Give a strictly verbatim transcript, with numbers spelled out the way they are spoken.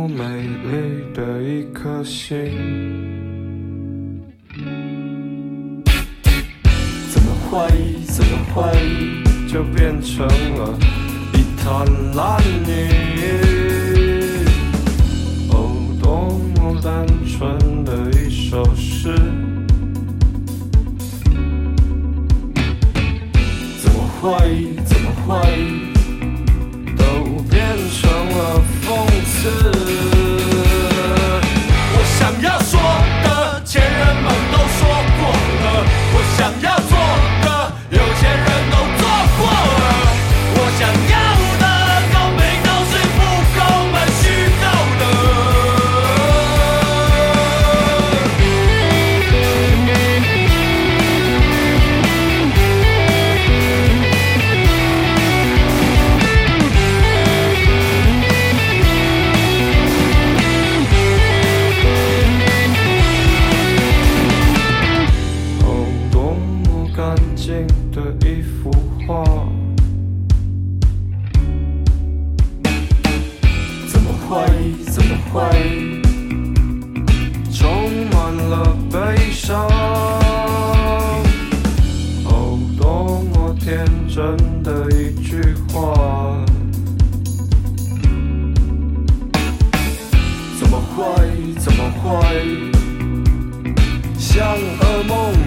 么美丽的一颗心，怎么怀疑，怎么怀疑，就变成了一滩烂泥。哦，多么单纯的一首诗，怎么怀疑，怎么怀疑，都变成了讽刺。我想要说的，前人们都说过了；我想要做的，有钱人都做过了。我想要的公平都是不公们虚构的。哦，多么干净的一幅画，怎么怀疑，怎么怀疑，充满了悲伤。哦，多么天真的一句话，怎么怀疑，怎么怀疑，像噩梦